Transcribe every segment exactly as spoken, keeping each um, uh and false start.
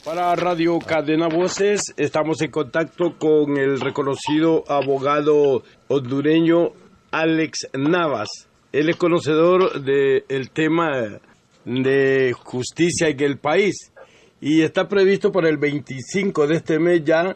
Para Radio Cadena Voces estamos en contacto con el reconocido abogado hondureño Alex Navas. Él es conocedor del tema de justicia en el país y está previsto para el veinticinco de este mes ya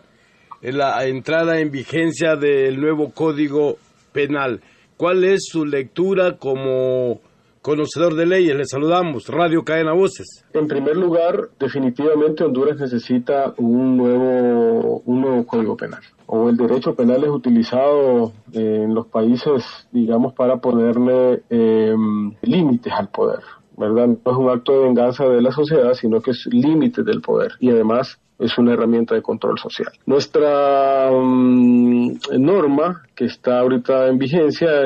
la entrada en vigencia del nuevo Código Penal. ¿Cuál es su lectura como conocedor de leyes? Le saludamos, Radio Cadena Voces. En primer lugar, definitivamente Honduras necesita un nuevo, un nuevo Código Penal. O el derecho penal es utilizado en los países, digamos, para ponerle eh, límites al poder, ¿verdad? No es un acto de venganza de la sociedad, sino que es límite del poder. Y además es una herramienta de control social. Nuestra um, norma, que está ahorita en vigencia,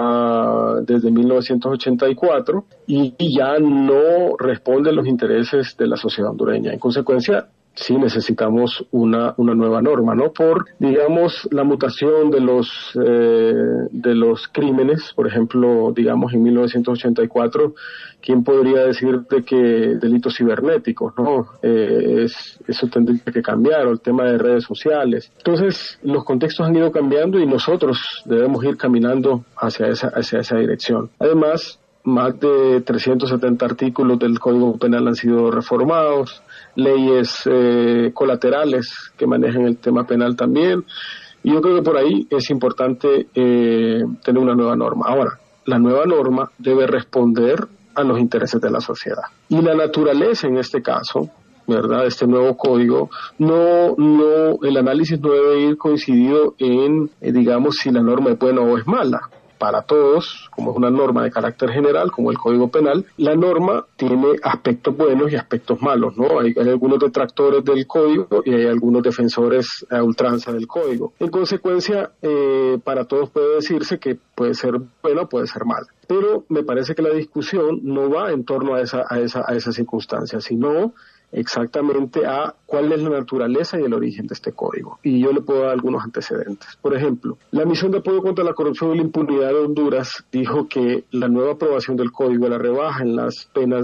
está desde mil novecientos ochenta y cuatro y, y ya no responde a los intereses de la sociedad hondureña. En consecuencia, sí necesitamos una una nueva norma, ¿no? Por, digamos, la mutación de los eh, de los crímenes. Por ejemplo, digamos, en mil novecientos ochenta y cuatro, ¿quién podría decir de que delitos cibernéticos, ¿no? Eh, es, eso tendría que cambiar, o el tema de redes sociales. Entonces, los contextos han ido cambiando y nosotros debemos ir caminando hacia esa, hacia esa dirección. Además, más de trescientos setenta artículos del Código Penal han sido reformados, leyes eh, colaterales que manejan el tema penal también, y yo creo que por ahí es importante eh, tener una nueva norma. Ahora, la nueva norma debe responder a los intereses de la sociedad. Y la naturaleza en este caso, ¿verdad?, este nuevo código, no, no, el análisis no debe ir coincidido en, eh, digamos, si la norma es buena o es mala. Para todos, como es una norma de carácter general, como el Código Penal, la norma tiene aspectos buenos y aspectos malos, ¿no? Hay, hay algunos detractores del Código y hay algunos defensores a ultranza del Código. En consecuencia, eh, para todos puede decirse que puede ser buena o puede ser mala. Pero me parece que la discusión no va en torno a esa, a esa, a esa circunstancia, sino exactamente a cuál es la naturaleza y el origen de este código. Y yo le puedo dar algunos antecedentes. Por ejemplo, la Misión de Apoyo contra la Corrupción y la Impunidad de Honduras dijo que la nueva aprobación del código, la rebaja en las penas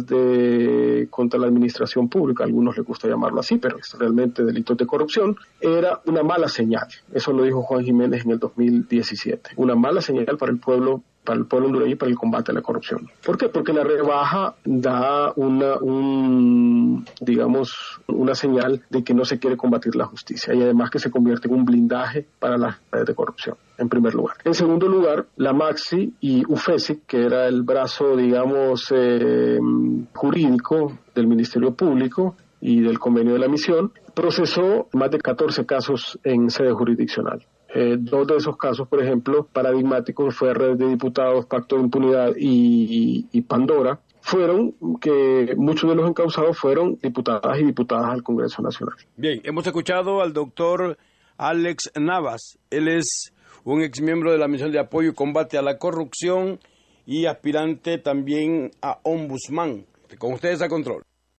de contra la administración pública, a algunos les gusta llamarlo así, pero es realmente delitos de corrupción, era una mala señal. Eso lo dijo Juan Jiménez en el dos mil diecisiete. Una mala señal para el pueblo para el pueblo hondureño y para el combate a la corrupción. ¿Por qué? Porque la rebaja da una, un, digamos, una señal de que no se quiere combatir la justicia y además que se convierte en un blindaje para las redes de corrupción, en primer lugar. En segundo lugar, la MAXI y UFESIC, que era el brazo, digamos, eh, jurídico del Ministerio Público y del convenio de la misión, procesó más de catorce casos en sede jurisdiccional. Eh, dos de esos casos, por ejemplo, paradigmáticos, fue Red de Diputados, Pacto de Impunidad y, y, y Pandora, fueron que muchos de los encausados fueron diputadas y diputadas al Congreso Nacional. Bien, hemos escuchado al doctor Alex Navas. Él es un exmiembro de la Misión de Apoyo y Combate a la Corrupción y aspirante también a ombudsman. Con ustedes a control.